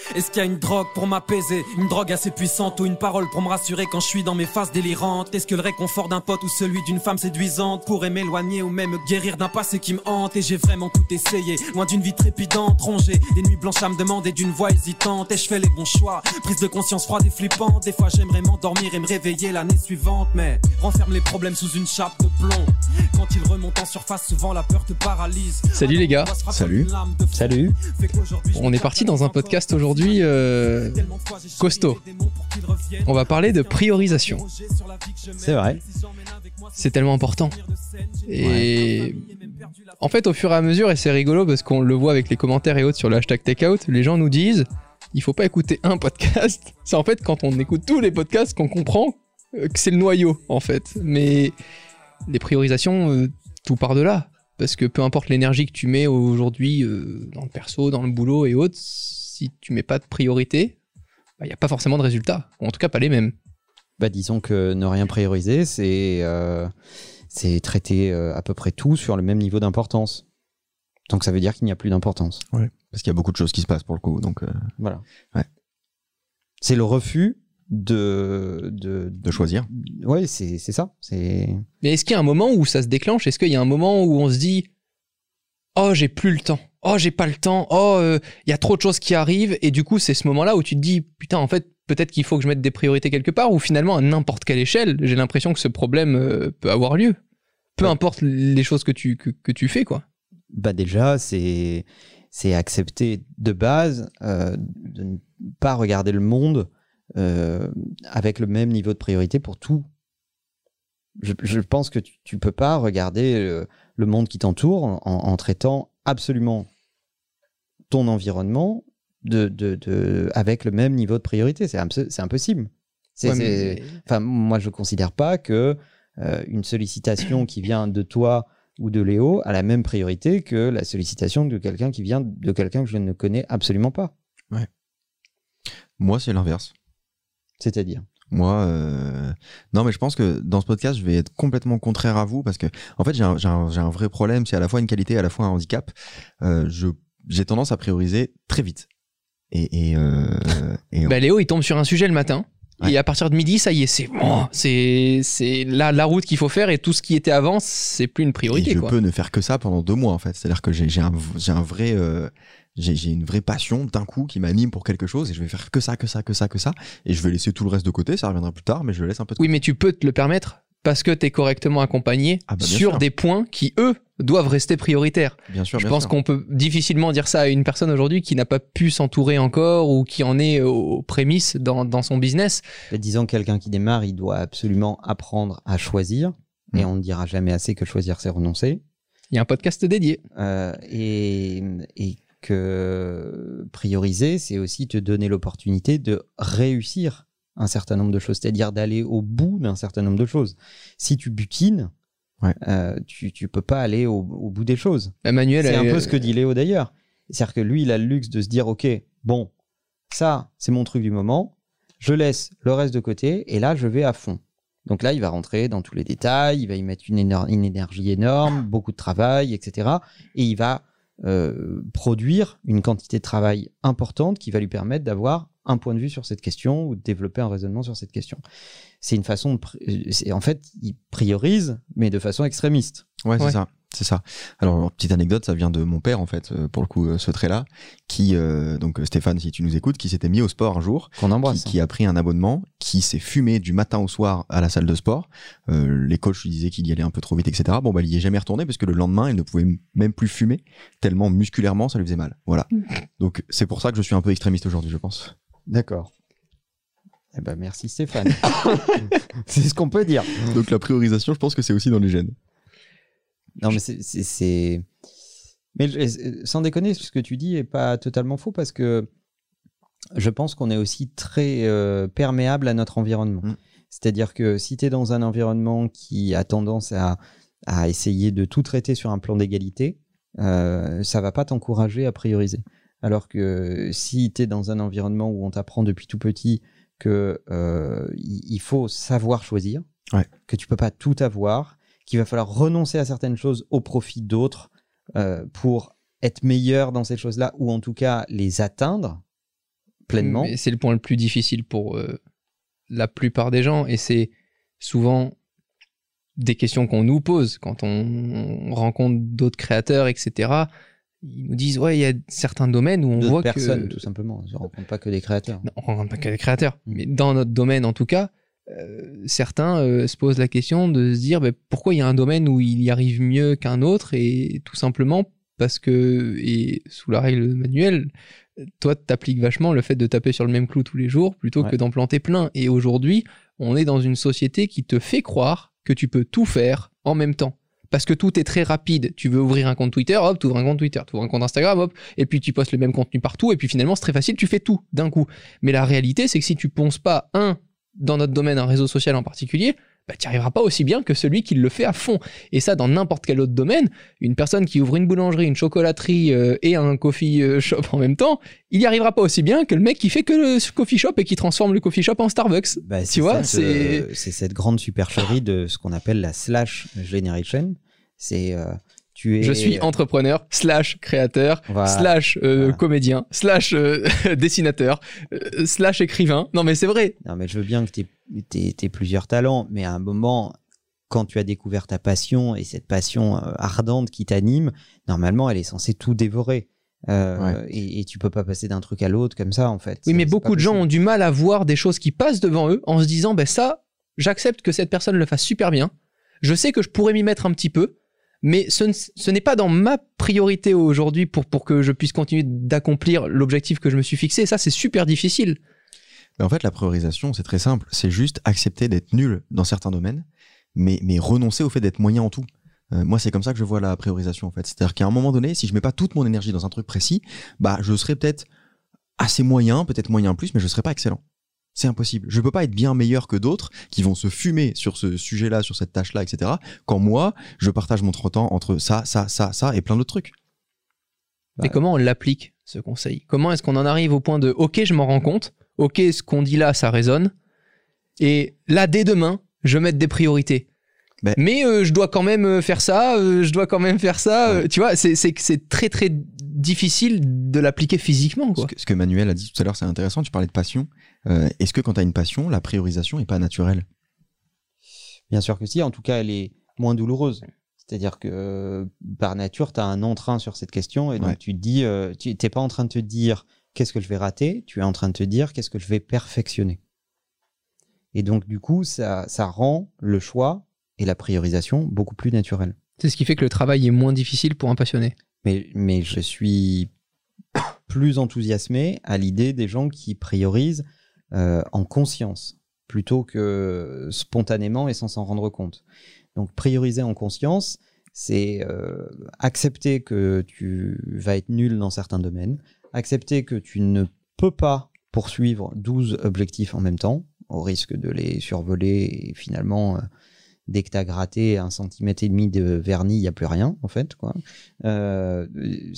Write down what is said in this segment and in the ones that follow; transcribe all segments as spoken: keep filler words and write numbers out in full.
Est-ce qu'il y a une drogue pour m'apaiser, une drogue assez puissante ou une parole pour me rassurer quand je suis dans mes phases délirantes? Est-ce que le réconfort d'un pote ou celui d'une femme séduisante pourrait m'éloigner ou même me guérir d'un passé qui me hante? Et j'ai vraiment tout essayé, loin d'une vie trépidante, rongée, des nuits blanches à me demander d'une voix hésitante. Et je fais les bons choix, prise de conscience froide et flippante. Des fois j'aimerais m'endormir et me réveiller l'année suivante, mais renferme les problèmes sous une chape de plomb. Quand ils remontent en surface, souvent la peur te paralyse. Salut les gars. Salut. Salut. On est parti dans un podcast aujourd'hui euh, costaud. On va parler de priorisation. C'est vrai. C'est tellement important. Et ouais. En fait, au fur et à mesure, et c'est rigolo parce qu'on le voit avec les commentaires et autres sur le hashtag takeout, les gens nous disent il faut pas écouter un podcast. C'est en fait quand on écoute tous les podcasts qu'on comprend que c'est le noyau en fait. Mais les priorisations, euh, tout part de là. Parce que peu importe l'énergie que tu mets aujourd'hui euh, dans le perso, dans le boulot et autres, si tu mets pas de priorité, il bah, n'y a pas forcément de résultats. Ou en tout cas, pas les mêmes. Bah, disons que ne rien prioriser, c'est, euh, c'est traiter euh, à peu près tout sur le même niveau d'importance. Donc ça veut dire qu'il n'y a plus d'importance. Ouais. Parce qu'il y a beaucoup de choses qui se passent pour le coup. Donc, euh... voilà. Ouais. C'est le refus de... De, de choisir. Ouais, c'est, c'est ça. C'est... Mais est-ce qu'il y a un moment où ça se déclenche? Est-ce qu'il y a un moment où on se dit « Oh, j'ai plus le temps. Oh, j'ai pas le temps. Oh, il euh, y a trop de choses qui arrivent. » Et du coup, c'est ce moment-là où tu te dis « Putain, en fait, peut-être qu'il faut que je mette des priorités quelque part. » Ou finalement, à n'importe quelle échelle, j'ai l'impression que ce problème euh, peut avoir lieu. Peu ouais. importe les choses que tu, que, que tu fais, quoi. Bah déjà, c'est, c'est accepter de base euh, de ne pas regarder le monde Euh, avec le même niveau de priorité pour tout. Je, je pense que tu, tu peux pas regarder le, le monde qui t'entoure en, en traitant absolument ton environnement de, de, de, avec le même niveau de priorité. C'est, c'est impossible. C'est, ouais, c'est, mais... enfin, moi, je considère pas que euh, une sollicitation qui vient de toi ou de Léo a la même priorité que la sollicitation de quelqu'un qui vient de quelqu'un que je ne connais absolument pas. Ouais. Moi, c'est l'inverse. C'est-à-dire Moi, euh... non, mais je pense que dans ce podcast, je vais être complètement contraire à vous parce que, en fait, j'ai un, j'ai un, j'ai un vrai problème. C'est à la fois une qualité et à la fois un handicap. Euh, je, j'ai tendance à prioriser très vite. Et, et, euh, et bah, Léo, il tombe sur un sujet le matin. Ouais. Et à partir de midi, ça y est, c'est bon, c'est, c'est la, la route qu'il faut faire et tout ce qui était avant, c'est plus une priorité. Et je quoi. peux ne faire que ça pendant deux mois, en fait. C'est-à-dire que j'ai, j'ai, un, j'ai un vrai. Euh, J'ai, j'ai une vraie passion d'un coup qui m'anime pour quelque chose et je vais faire que ça, que ça, que ça, que ça. Et je vais laisser tout le reste de côté, ça reviendra plus tard, mais je laisse un peu de Oui, côté. mais tu peux te le permettre parce que tu es correctement accompagné ah bah sur sûr. des points qui, eux, doivent rester prioritaires. Bien sûr, je bien pense sûr. qu'on peut difficilement dire ça à une personne aujourd'hui qui n'a pas pu s'entourer encore ou qui en est aux prémices dans, dans son business. Et disons que quelqu'un qui démarre, il doit absolument apprendre à choisir. Mmh. Et on ne dira jamais assez que choisir, c'est renoncer. Il y a un podcast dédié. Euh, et... et... que prioriser, c'est aussi te donner l'opportunité de réussir un certain nombre de choses, c'est-à-dire d'aller au bout d'un certain nombre de choses. Si tu butines, ouais. euh, tu tu peux pas aller au, au bout des choses. Emmanuel, c'est elle... un peu ce que dit Léo d'ailleurs. C'est-à-dire que lui, il a le luxe de se dire, ok, bon, ça, c'est mon truc du moment, je laisse le reste de côté et là, je vais à fond. Donc là, il va rentrer dans tous les détails, il va y mettre une, éner- une énergie énorme, beaucoup de travail, et cetera. Et il va Euh, produire une quantité de travail importante qui va lui permettre d'avoir un point de vue sur cette question ou de développer un raisonnement sur cette question. C'est une façon de... Pri- c'est, en fait, il priorise, mais de façon extrémiste. Ouais, c'est ouais. ça. C'est ça. Alors, petite anecdote, ça vient de mon père, en fait, pour le coup, ce trait-là, qui, euh, donc Stéphane, si tu nous écoutes, qui s'était mis au sport un jour, qu'on embrasse, qui, qui a pris un abonnement, qui s'est fumé du matin au soir à la salle de sport. Euh, les coachs lui disaient qu'il y allait un peu trop vite, et cetera. Bon, bah, il y est jamais retourné parce que le lendemain, il ne pouvait même plus fumer, tellement musculairement, ça lui faisait mal. Voilà. Donc, c'est pour ça que je suis un peu extrémiste aujourd'hui, je pense. D'accord. Eh ben, merci Stéphane. C'est ce qu'on peut dire. Donc, la priorisation, je pense que c'est aussi dans les gènes. Non, mais c'est, c'est, c'est... Mais sans déconner, ce que tu dis est pas totalement faux parce que je pense qu'on est aussi très euh, perméable à notre environnement. Mmh. C'est-à-dire que si tu es dans un environnement qui a tendance à, à essayer de tout traiter sur un plan d'égalité, euh, ça va pas t'encourager à prioriser. Alors que si tu es dans un environnement où on t'apprend depuis tout petit que euh, il faut savoir choisir, ouais. que tu peux pas tout avoir, qu'il va falloir renoncer à certaines choses au profit d'autres euh, pour être meilleur dans ces choses-là, ou en tout cas les atteindre, pleinement. Mais c'est le point le plus difficile pour euh, la plupart des gens, et c'est souvent des questions qu'on nous pose quand on, on rencontre d'autres créateurs, et cetera. Ils nous disent, ouais, il y a certains domaines où on D'autres voit personnes, que... tout simplement. On ne rencontre pas que des créateurs. Non, on rencontre pas que des créateurs. Mm. Mais dans notre domaine, en tout cas, euh, certains euh, se posent la question de se dire, bah, pourquoi il y a un domaine où il y arrive mieux qu'un autre, et tout simplement parce que, et sous la règle manuelle, toi, t'appliques vachement le fait de taper sur le même clou tous les jours plutôt Ouais. que d'en planter plein. Et aujourd'hui, on est dans une société qui te fait croire que tu peux tout faire en même temps. Parce que tout est très rapide. Tu veux ouvrir un compte Twitter, hop, tu ouvres un compte Twitter. Tu ouvres un compte Instagram, hop, et puis tu postes le même contenu partout. Et puis finalement, c'est très facile, tu fais tout d'un coup. Mais la réalité, c'est que si tu ponces pas, un, dans notre domaine, un réseau social en particulier, bah, tu n'y arriveras pas aussi bien que celui qui le fait à fond. Et ça, dans n'importe quel autre domaine, une personne qui ouvre une boulangerie, une chocolaterie euh, et un coffee euh, shop en même temps, il n'y arrivera pas aussi bien que le mec qui fait que le coffee shop et qui transforme le coffee shop en Starbucks. Bah, Tu vois, cette, c'est- euh, c'est cette grande supercherie de ce qu'on appelle la slash generation. C'est euh, tu es. Je suis entrepreneur, slash créateur, Voilà. slash euh, Voilà. comédien, slash euh, dessinateur, euh, slash écrivain. Non mais c'est vrai. Non, mais je veux bien que tu aies plusieurs talents, mais à un moment, quand tu as découvert ta passion et cette passion euh, ardente qui t'anime, normalement, elle est censée tout dévorer. Euh, Ouais. et, et tu peux pas passer d'un truc à l'autre comme ça, en fait. Oui, C'est- mais c'est beaucoup pas de gens ont possible. du mal à voir des choses qui passent devant eux en se disant, ben ça, j'accepte que cette personne le fasse super bien. Je sais que je pourrais m'y mettre un petit peu, mais ce, n- ce n'est pas dans ma priorité aujourd'hui pour, pour que je puisse continuer d'accomplir l'objectif que je me suis fixé. Et ça, c'est super difficile. Mais en fait, la priorisation, c'est très simple. C'est juste accepter d'être nul dans certains domaines, mais, mais renoncer au fait d'être moyen en tout. Euh, moi, c'est comme ça que je vois la priorisation, en fait. C'est-à-dire qu'à un moment donné, si je mets pas toute mon énergie dans un truc précis, bah, je serai peut-être assez moyen, peut-être moyen plus, mais je serai pas excellent. C'est impossible. Je peux pas être bien meilleur que d'autres qui vont se fumer sur ce sujet-là, sur cette tâche-là, et cetera. Quand moi, je partage mon temps entre ça, ça, ça, ça et plein d'autres trucs. Mais comment on l'applique, ce conseil? Comment est-ce qu'on en arrive au point de « Ok, je m'en rends compte. Ok, ce qu'on dit là, ça résonne. Et là, dès demain, je vais mettre des priorités. Ben- Mais euh, je dois quand même euh, faire ça, euh, je dois quand même faire ça. euh, Ouais. tu vois, c'est c'est que c'est très très difficile de l'appliquer physiquement, quoi. Ce que, ce que Manuel a dit tout à l'heure, c'est intéressant. Tu parlais de passion. Euh, Est-ce que quand tu as une passion, la priorisation est pas naturelle? Bien sûr que si, en tout cas, elle est moins douloureuse. C'est-à-dire que euh, par nature, tu as un entrain sur cette question et donc Ouais. tu te dis, euh, tu n'es pas en train de te dire qu'est-ce que je vais rater, tu es en train de te dire qu'est-ce que je vais perfectionner. Et donc, du coup, ça, ça rend le choix et la priorisation beaucoup plus naturels. C'est ce qui fait que le travail est moins difficile pour un passionné. Mais, mais je suis plus enthousiasmé à l'idée des gens qui priorisent euh, en conscience plutôt que spontanément et sans s'en rendre compte. Donc prioriser en conscience, c'est euh, accepter que tu vas être nul dans certains domaines, accepter que tu ne peux pas poursuivre douze objectifs en même temps, au risque de les survoler et finalement... Euh, dès que tu as gratté un centimètre et demi de vernis, il n'y a plus rien, en fait, quoi. Euh,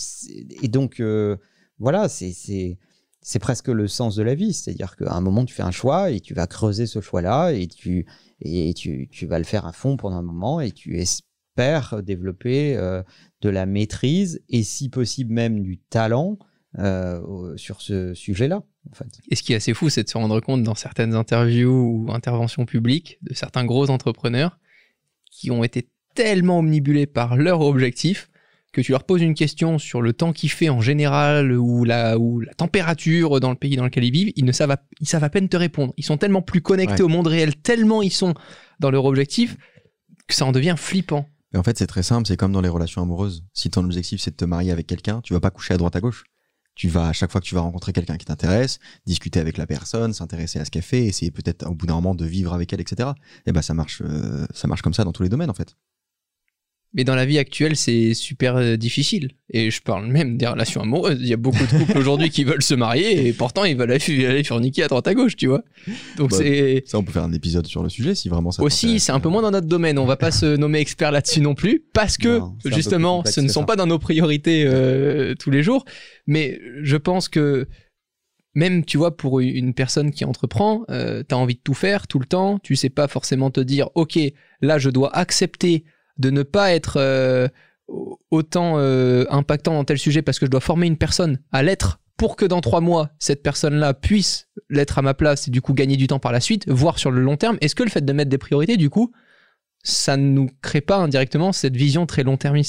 et donc, euh, voilà, c'est, c'est, c'est presque le sens de la vie. C'est-à-dire qu'à un moment, tu fais un choix et tu vas creuser ce choix-là et tu, et tu, tu vas le faire à fond pendant un moment et tu espères développer euh, de la maîtrise et si possible même du talent euh, sur ce sujet-là. En fait. Et ce qui est assez fou, c'est de se rendre compte dans certaines interviews ou interventions publiques de certains gros entrepreneurs qui ont été tellement omnibulés par leur objectif que tu leur poses une question sur le temps qu'il fait en général ou la, ou la température dans le pays dans lequel ils vivent, ils ne savent à, ils savent à peine te répondre. Ils sont tellement plus connectés Ouais. au monde réel, tellement ils sont dans leur objectif que ça en devient flippant. Mais en fait, c'est très simple. C'est comme dans les relations amoureuses. Si ton objectif, c'est de te marier avec quelqu'un, tu vas pas coucher à droite à gauche. Tu vas, à chaque fois que tu vas rencontrer quelqu'un qui t'intéresse, discuter avec la personne, s'intéresser à ce qu'elle fait, essayer peut-être au bout d'un moment de vivre avec elle, et cetera. Et ben, ça marche, euh, ça marche comme ça dans tous les domaines, en fait. Mais dans la vie actuelle, c'est super euh, difficile. Et je parle même des relations amoureuses. Il y a beaucoup de couples aujourd'hui qui veulent se marier et pourtant ils veulent aller, aller forniquer à droite à gauche, tu vois. Donc Bah, c'est... Ça, on peut faire un épisode sur le sujet si vraiment ça Aussi, t'intéresse. c'est un peu moins dans notre domaine. On va pas se nommer expert là-dessus non plus, parce que Non, c'est un peu justement, plus complexe ce ne que sont ça. pas dans nos priorités euh, tous les jours. Mais je pense que même, tu vois, pour une personne qui entreprend, euh, t'as envie de tout faire tout le temps. Tu sais pas forcément te dire, ok, là, je dois accepter de ne pas être euh, autant euh, impactant dans tel sujet parce que je dois former une personne à l'être pour que dans trois mois, cette personne-là puisse l'être à ma place et du coup gagner du temps par la suite, voire sur le long terme, est-ce que le fait de mettre des priorités, du coup, ça ne nous crée pas indirectement cette vision très long-termiste ?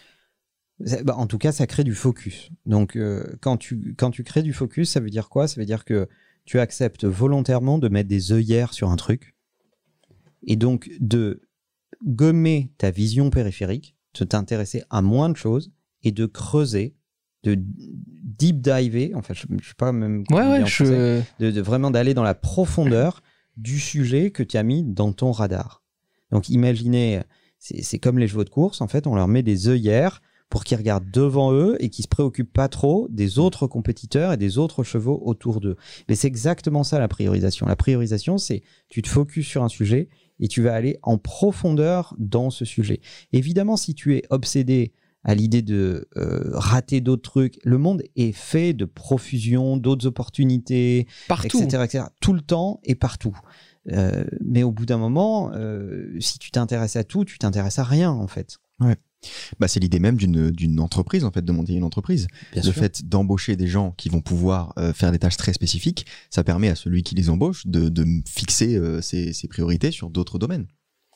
Bah, en tout cas, ça crée du focus. Donc, euh, quand, tu, quand tu crées du focus, ça veut dire quoi ? Ça veut dire que tu acceptes volontairement de mettre des œillères sur un truc et donc de gommer ta vision périphérique, de t'intéresser à moins de choses et de creuser, de deep diver, enfin je ne sais pas même ouais, ouais, en je... français, de, de vraiment d'aller dans la profondeur du sujet que tu as mis dans ton radar. Donc imaginez, c'est, c'est comme les chevaux de course, en fait on leur met des œillères pour qu'ils regardent devant eux et qu'ils ne se préoccupent pas trop des autres compétiteurs et des autres chevaux autour d'eux. Mais c'est exactement ça la priorisation. La priorisation, c'est tu te focuses sur un sujet et tu vas aller en profondeur dans ce sujet. Évidemment, si tu es obsédé à l'idée de euh, rater d'autres trucs. Le monde est fait de profusion, d'autres opportunités, partout. et cetera, et cetera, tout le temps et partout. Euh, mais au bout d'un moment, euh, si tu t'intéresses à tout, tu t'intéresses à rien, en fait. Ouais. Bah, c'est l'idée même d'une, d'une entreprise, en fait, de monter une entreprise. Bien le sûr. fait d'embaucher des gens qui vont pouvoir euh, faire des tâches très spécifiques, ça permet à celui qui les embauche de, de fixer euh, ses, ses priorités sur d'autres domaines.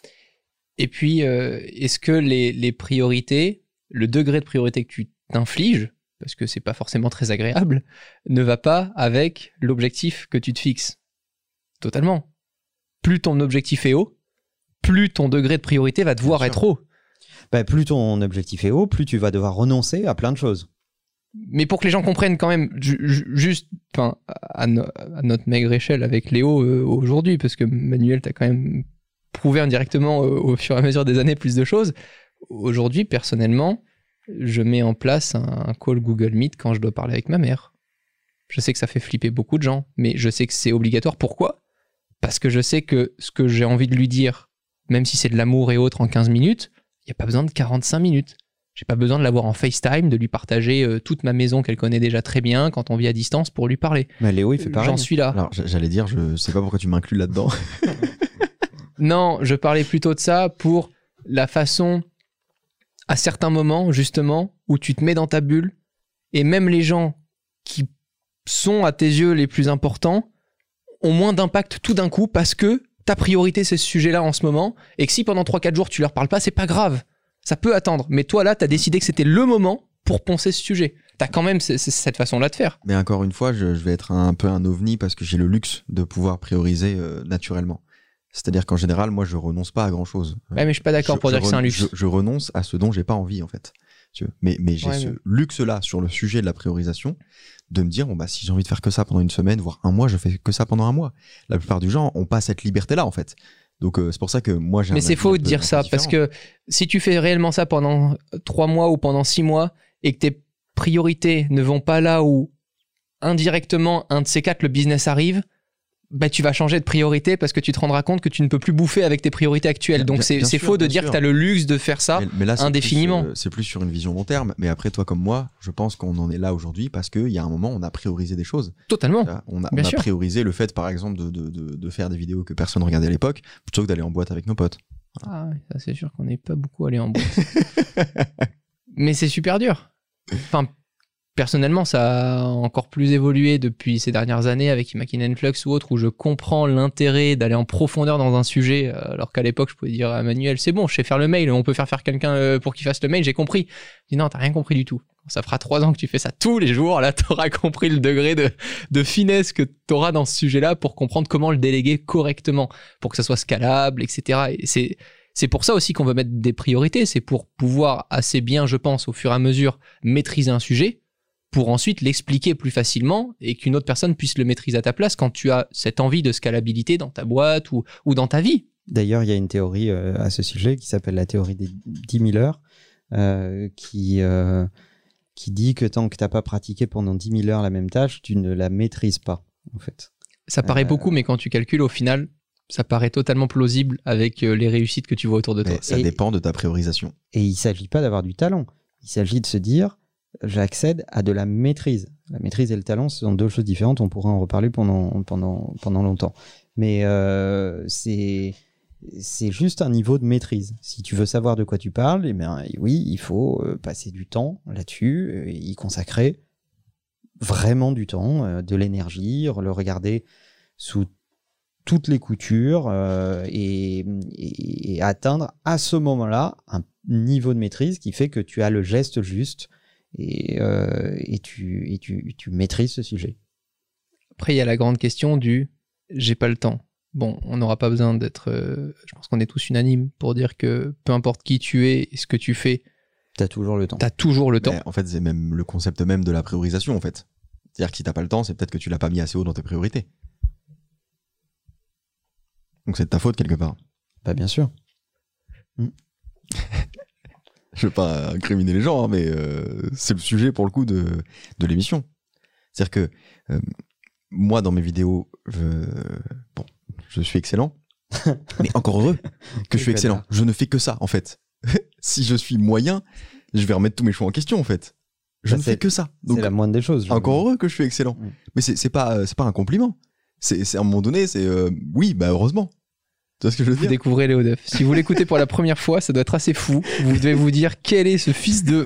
Et puis, euh, est-ce que les, les priorités, le degré de priorité que tu t'infliges, parce que c'est pas forcément très agréable, ne va pas avec l'objectif que tu te fixes? Totalement. Plus ton objectif est haut, plus ton degré de priorité va devoir être haut. Bah, plus ton objectif est haut, plus tu vas devoir renoncer à plein de choses. Mais pour que les gens comprennent quand même, ju- ju- juste enfin, à, no- à notre maigre échelle avec Léo euh, aujourd'hui, parce que Manuel, t'as quand même prouvé indirectement euh, au fur et à mesure des années plus de choses. Aujourd'hui, personnellement, je mets en place un call Google Meet quand je dois parler avec ma mère. Je sais que ça fait flipper beaucoup de gens, mais je sais que c'est obligatoire. Pourquoi ? Parce que je sais que ce que j'ai envie de lui dire, même si c'est de l'amour et autres en quinze minutes, il n'y a pas besoin de quarante-cinq minutes. J'ai pas besoin de l'avoir en FaceTime, de lui partager euh, toute ma maison qu'elle connaît déjà très bien quand on vit à distance pour lui parler. Mais Léo, il fait pareil. J'en suis là. Alors, j'allais dire, je sais pas pourquoi tu m'inclus là-dedans. Non, je parlais plutôt de ça pour la façon, à certains moments, justement, où tu te mets dans ta bulle, et même les gens qui sont à tes yeux les plus importants ont moins d'impact tout d'un coup parce que ta priorité c'est ce sujet-là en ce moment, et que si pendant trois quatre jours tu leur parles pas, c'est pas grave. Ça peut attendre. Mais toi là, t'as décidé que c'était le moment pour poncer ce sujet. T'as quand même c- c- cette façon-là de faire. Mais encore une fois, je, je vais être un peu un ovni parce que j'ai le luxe de pouvoir prioriser euh, naturellement. C'est-à-dire qu'en général, moi, je renonce pas à grand-chose. Ouais, mais je suis pas d'accord Je- pour je dire que c'est un ren- luxe. Je, je renonce à ce dont j'ai pas envie, en fait. Tu vois. Mais, mais j'ai Ouais, ce mais- luxe-là sur le sujet de la priorisation de me dire, bon, bah, si j'ai envie de faire que ça pendant une semaine, voire un mois, je fais que ça pendant un mois. La plupart du gens ont pas cette liberté-là, en fait. Donc, euh, c'est pour ça que moi, j'ai Mais un c'est avis faux un de peu- dire un peu ça, parce différent. que si tu fais réellement ça pendant trois mois ou pendant six mois, et que tes priorités ne vont pas là où indirectement, un de ces quatre, le business arrive, bah, tu vas changer de priorité parce que tu te rendras compte que tu ne peux plus bouffer avec tes priorités actuelles. Bien- Donc bien- c'est bien c'est sûr, faux de bien dire sûr. que tu as le luxe de faire ça. Mais, mais là, c'est indéfiniment. plus, euh, c'est plus sur une vision long terme. Mais après, toi comme moi, je pense qu'on en est là aujourd'hui parce qu'il y a un moment, on a priorisé des choses. Totalement. Tu vois, On a, Bien on a sûr. priorisé le fait, par exemple, de, de, de, de faire des vidéos que personne regardait à l'époque, plutôt que d'aller en boîte avec nos potes. Ah, ouais, ça c'est sûr qu'on n'est pas beaucoup allé en boîte. Mais c'est super dur. Enfin, personnellement, ça a encore plus évolué depuis ces dernières années avec Imagine Flux ou autre, où je comprends l'intérêt d'aller en profondeur dans un sujet, euh, alors qu'à l'époque, je pouvais dire à Manuel, c'est bon, je sais faire le mail, on peut faire faire quelqu'un euh, pour qu'il fasse le mail, j'ai compris. Je dis non, t'as rien compris du tout. Ça fera trois ans que tu fais ça tous les jours, là, t'auras compris le degré de, de finesse que t'auras dans ce sujet-là pour comprendre comment le déléguer correctement, pour que ça soit scalable, et cetera. Et c'est, c'est pour ça aussi qu'on veut mettre des priorités, c'est pour pouvoir assez bien, je pense, au fur et à mesure, maîtriser un sujet, pour ensuite l'expliquer plus facilement et qu'une autre personne puisse le maîtriser à ta place quand tu as cette envie de scalabilité dans ta boîte ou, ou dans ta vie. D'ailleurs, il y a une théorie euh, à ce sujet qui s'appelle la théorie des dix mille heures, euh, qui, euh, qui dit que tant que tu n'as pas pratiqué pendant dix mille heures la même tâche, tu ne la maîtrises pas, en fait. Ça paraît Euh, beaucoup, mais quand tu calcules, au final, ça paraît totalement plausible avec euh, les réussites que tu vois autour de toi. Mais ça Et- dépend de ta priorisation. Et il ne s'agit pas d'avoir du talent. Il s'agit de se dire, j'accède à de la maîtrise. La maîtrise et le talent, ce sont deux choses différentes. On pourra en reparler pendant, pendant, pendant longtemps. Mais euh, c'est, c'est juste un niveau de maîtrise. Si tu veux savoir de quoi tu parles, eh bien, oui, il faut euh, passer du temps là-dessus, et y consacrer vraiment du temps, euh, de l'énergie, le regarder sous toutes les coutures euh, et, et, et atteindre à ce moment-là un niveau de maîtrise qui fait que tu as le geste juste et, euh, et, tu, et tu, tu maîtrises ce sujet. Après, il y a la grande question du « j'ai pas le temps ». Bon, on n'aura pas besoin d'être... Euh, je pense qu'on est tous unanimes pour dire que peu importe qui tu es et ce que tu fais, t'as toujours le temps. T'as toujours le temps. Mais en fait, c'est même le concept même de la priorisation, en fait. C'est-à-dire que si t'as pas le temps, c'est peut-être que tu l'as pas mis assez haut dans tes priorités. Donc c'est de ta faute quelque part. Bah bien sûr. Mm. Je veux pas incriminer les gens, hein, mais euh, c'est le sujet pour le coup de, de l'émission. C'est-à-dire que euh, moi, dans mes vidéos, je, bon, je suis excellent, mais encore heureux que je suis excellent. Je ne fais que ça, en fait. Si je suis moyen, je vais remettre tous mes choix en question, en fait. Je bah ne fais que ça. C'est la moindre des choses. Encore heureux que je suis excellent. Mm. Mais c'est, c'est pas, c'est pas un compliment. C'est, c'est à un moment donné, c'est euh, oui, bah heureusement. Tu vois ce que je veux vous dire ? Vous découvrez Léo Duff. Si vous l'écoutez pour la première fois, ça doit être assez fou. Vous devez vous dire quel est ce fils de.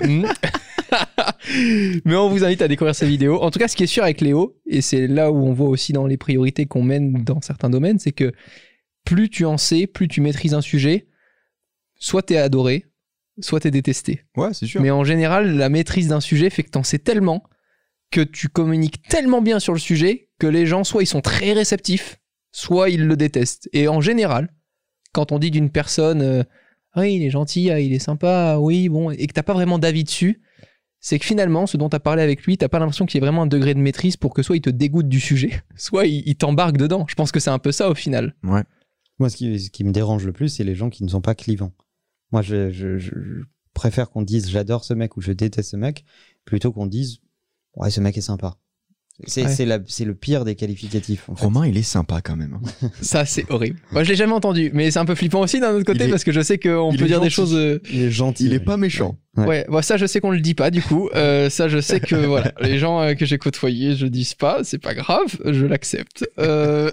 Mais on vous invite à découvrir sa vidéo. En tout cas, ce qui est sûr avec Léo, et c'est là où on voit aussi dans les priorités qu'on mène dans certains domaines, c'est que plus tu en sais, plus tu maîtrises un sujet, soit t'es adoré, soit t'es détesté. Ouais, c'est sûr. Mais en général, la maîtrise d'un sujet fait que t'en sais tellement, que tu communiques tellement bien sur le sujet, que les gens, soit ils sont très réceptifs, soit ils le détestent. Et en général, quand on dit d'une personne euh, « oui, il est gentil, ah, il est sympa, oui, bon », et que t'as pas vraiment d'avis dessus, c'est que finalement, ce dont t'as parlé avec lui, t'as pas l'impression qu'il y ait vraiment un degré de maîtrise pour que soit il te dégoûte du sujet, soit il, il t'embarque dedans. Je pense que c'est un peu ça au final. Ouais. Moi, ce qui, ce qui me dérange le plus, c'est les gens qui ne sont pas clivants. Moi, je, je, je préfère qu'on dise « j'adore ce mec » ou « je déteste ce mec » plutôt qu'on dise « ouais, ce mec est sympa ». C'est, ouais. c'est, la, c'est le pire des qualificatifs. En fait. Romain, il est sympa quand même. Hein. Ça, c'est horrible. Moi, je l'ai jamais entendu, mais c'est un peu flippant aussi d'un autre côté est, parce que je sais qu'on peut dire gentil. des choses. Euh... Il est gentil. Il est pas méchant. Ouais, ouais. Bon, ça, je sais qu'on le dit pas du coup. Euh, ça, je sais que voilà, les gens euh, que j'ai côtoyés, je dis pas, c'est pas grave, je l'accepte. Euh...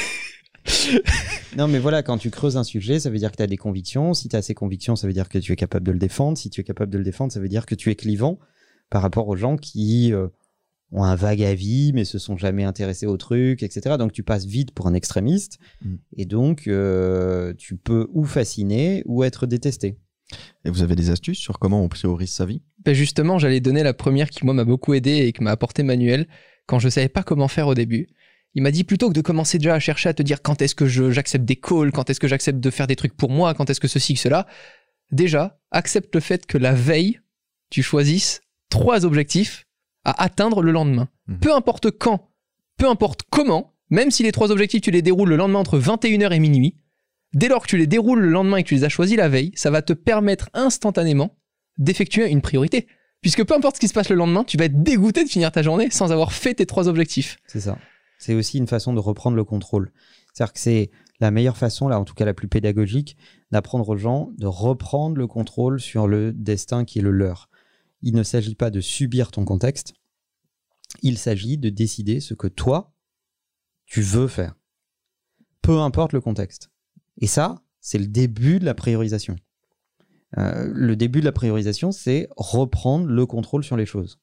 Non, mais voilà, quand tu creuses un sujet, ça veut dire que tu as des convictions. Si tu as ces convictions, ça veut dire que tu es capable de le défendre. Si tu es capable de le défendre, ça veut dire que tu es clivant par rapport aux gens qui. Euh, ont un vague avis, mais se sont jamais intéressés au truc, et cetera. Donc, tu passes vite pour un extrémiste. Mm. Et donc, euh, tu peux ou fasciner ou être détesté. Et vous avez des astuces sur comment on priorise sa vie ? Ben justement, j'allais donner la première qui, moi, m'a beaucoup aidé et que m'a apporté Manuel quand je savais pas comment faire au début. Il m'a dit plutôt que de commencer déjà à chercher à te dire quand est-ce que je, j'accepte des calls, quand est-ce que j'accepte de faire des trucs pour moi, quand est-ce que ceci, que cela. Déjà, accepte le fait que la veille, tu choisisses trois objectifs à atteindre le lendemain. Mmh. Peu importe quand, peu importe comment, même si les trois objectifs, tu les déroules le lendemain entre vingt et une heures et minuit, dès lors que tu les déroules le lendemain et que tu les as choisis la veille, ça va te permettre instantanément d'effectuer une priorité. Puisque peu importe ce qui se passe le lendemain, tu vas être dégoûté de finir ta journée sans avoir fait tes trois objectifs. C'est ça. C'est aussi une façon de reprendre le contrôle. C'est-à-dire que c'est la meilleure façon, là, en tout cas la plus pédagogique, d'apprendre aux gens de reprendre le contrôle sur le destin qui est le leur. Il ne s'agit pas de subir ton contexte, il s'agit de décider ce que toi, tu veux faire. Peu importe le contexte. Et ça, c'est le début de la priorisation. Euh, le début de la priorisation, c'est reprendre le contrôle sur les choses.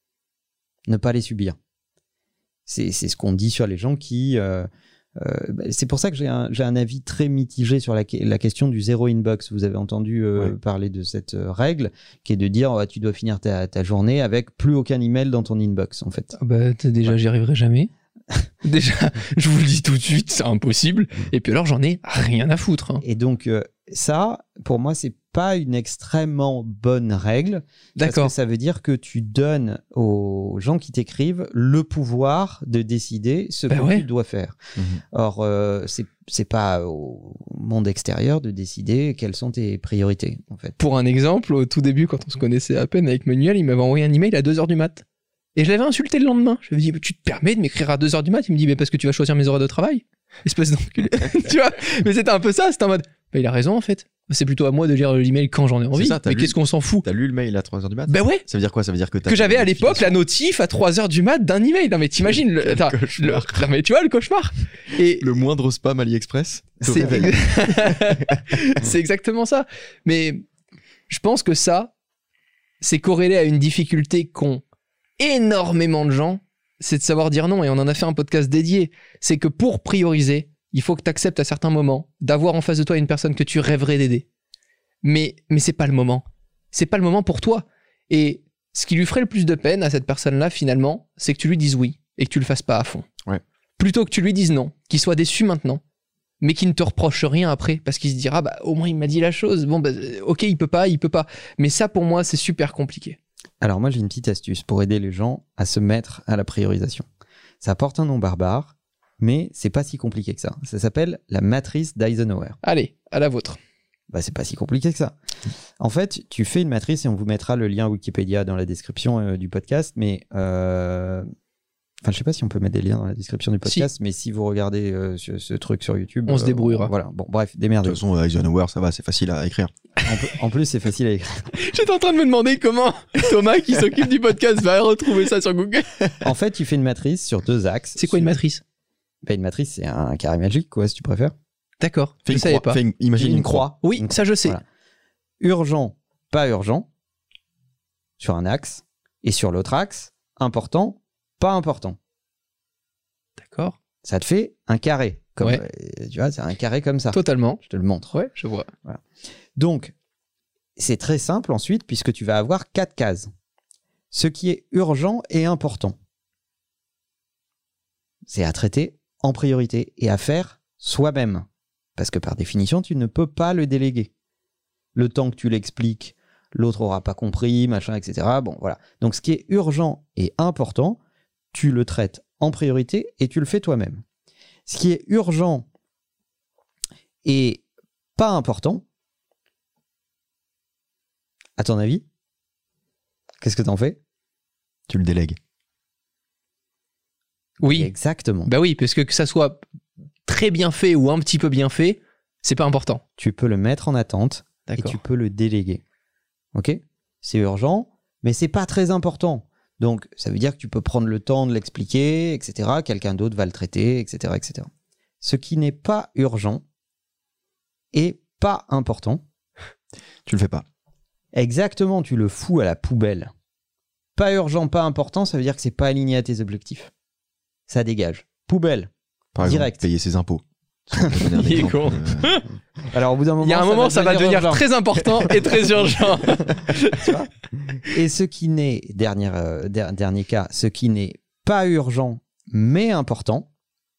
Ne pas les subir. C'est, c'est ce qu'on dit sur les gens qui... Euh, Euh, c'est pour ça que j'ai un, j'ai un avis très mitigé sur la, la question du zéro inbox. Vous avez entendu euh, ouais. parler de cette euh, règle qui est de dire oh, tu dois finir ta, ta journée avec plus aucun email dans ton inbox en fait. Ah bah, déjà ouais. j'y arriverai jamais. Déjà, je vous le dis tout de suite, c'est impossible. Et puis alors j'en ai rien à foutre. Hein. Et donc euh, ça, pour moi, c'est pas une extrêmement bonne règle. D'accord. Parce que ça veut dire que tu donnes aux gens qui t'écrivent le pouvoir de décider ce bah que ouais. tu dois faire. Mmh. Or, euh, c'est, c'est pas au monde extérieur de décider quelles sont tes priorités, en fait. Pour un exemple, au tout début, quand on se connaissait à peine avec Manuel, il m'avait envoyé un email à deux heures du mat. Et je l'avais insulté le lendemain. Je lui ai dit, tu te permets de m'écrire à deux heures du mat? Il me dit, mais parce que tu vas choisir mes horaires de travail. Espèce d'enculé. Tu vois? Mais c'était un peu ça, c'était en mode, bah, il a raison, en fait. C'est plutôt à moi de lire l'email quand j'en ai envie. Ça, mais lu, qu'est-ce qu'on s'en fout? T'as lu le mail à trois heures du mat? Ben ouais. Ça veut dire quoi? Ça veut dire que t'as que j'avais à l'époque la notif à trois heures du mat d'un email. Non mais t'imagines le, le, le non mais tu vois le cauchemar. Et le moindre spam AliExpress. C'est c'est exactement ça. Mais je pense que ça c'est corrélé à une difficulté qu'ont énormément de gens c'est de savoir dire non, et on en a fait un podcast dédié. C'est que pour prioriser, il faut que tu acceptes à certains moments d'avoir en face de toi une personne que tu rêverais d'aider. Mais, mais c'est pas le moment. C'est pas le moment pour toi. Et ce qui lui ferait le plus de peine à cette personne-là, finalement, c'est que tu lui dises oui et que tu le fasses pas à fond. Ouais. Plutôt que tu lui dises non, qu'il soit déçu maintenant, mais qu'il ne te reproche rien après, parce qu'il se dira, bah, au moins il m'a dit la chose. Bon, bah, ok, il peut pas, il peut pas. Mais ça, pour moi, c'est super compliqué. Alors moi, j'ai une petite astuce pour aider les gens à se mettre à la priorisation. Ça porte un nom barbare, mais c'est pas si compliqué que ça. Ça s'appelle la matrice d'Eisenhower. Allez, à la vôtre. Bah, c'est pas si compliqué que ça. En fait, tu fais une matrice et on vous mettra le lien Wikipédia dans la description euh, du podcast, mais euh... enfin, je sais pas si on peut mettre des liens dans la description du podcast, si. Mais si vous regardez euh, ce, ce truc sur YouTube, on euh, se débrouillera. Voilà. Bon, bref, démerdez. De toute façon, Eisenhower, ça va, c'est facile à écrire. En, plus, en plus, c'est facile à écrire. J'étais en train de me demander comment Thomas, qui s'occupe du podcast, va retrouver ça sur Google. En fait, tu fais une matrice sur deux axes. C'est quoi une matrice? Bah, une matrice, c'est un carré magique, quoi, si tu préfères. D'accord. Fais je une savais croix. pas. Fais une, imagine une, une croix. croix. Oui, une ça je sais. Voilà. Urgent, pas urgent, sur un axe. Et sur l'autre axe, important, pas important. D'accord. Ça te fait un carré. Comme, Ouais. euh, tu vois, c'est un carré comme ça. Totalement. Je te le montre. Ouais, je vois. Voilà. Donc, c'est très simple ensuite, puisque tu vas avoir quatre cases. Ce qui est urgent et important. C'est à traiter en priorité et à faire soi-même. Parce que par définition, tu ne peux pas le déléguer. Le temps que tu l'expliques, l'autre aura pas compris, machin, et cetera. Bon, voilà. Donc, ce qui est urgent et important, tu le traites en priorité et tu le fais toi-même. Ce qui est urgent et pas important, à ton avis, qu'est-ce que t'en fais? Tu le délègues. Oui. Exactement. Bah oui, parce que que ça soit très bien fait ou un petit peu bien fait, c'est pas important. Tu peux le mettre en attente et D'accord. tu peux le déléguer. Ok? C'est urgent, mais c'est pas très important. Donc, ça veut dire que tu peux prendre le temps de l'expliquer, et cetera. Quelqu'un d'autre va le traiter, et cetera, et cetera. Ce qui n'est pas urgent et pas important. Tu le fais pas. Exactement, tu le fous à la poubelle. Pas urgent, pas important, ça veut dire que c'est pas aligné à tes objectifs. Ça dégage. Poubelle. Par exemple, Direct. payer ses impôts. Si on peut donner un Il est exemple, con. euh, Alors, au bout d'un moment, Il y a un moment, ça va devenir urgent. très important et très urgent. Tu vois. Et ce qui n'est, dernier, euh, der- dernier cas, ce qui n'est pas urgent mais important,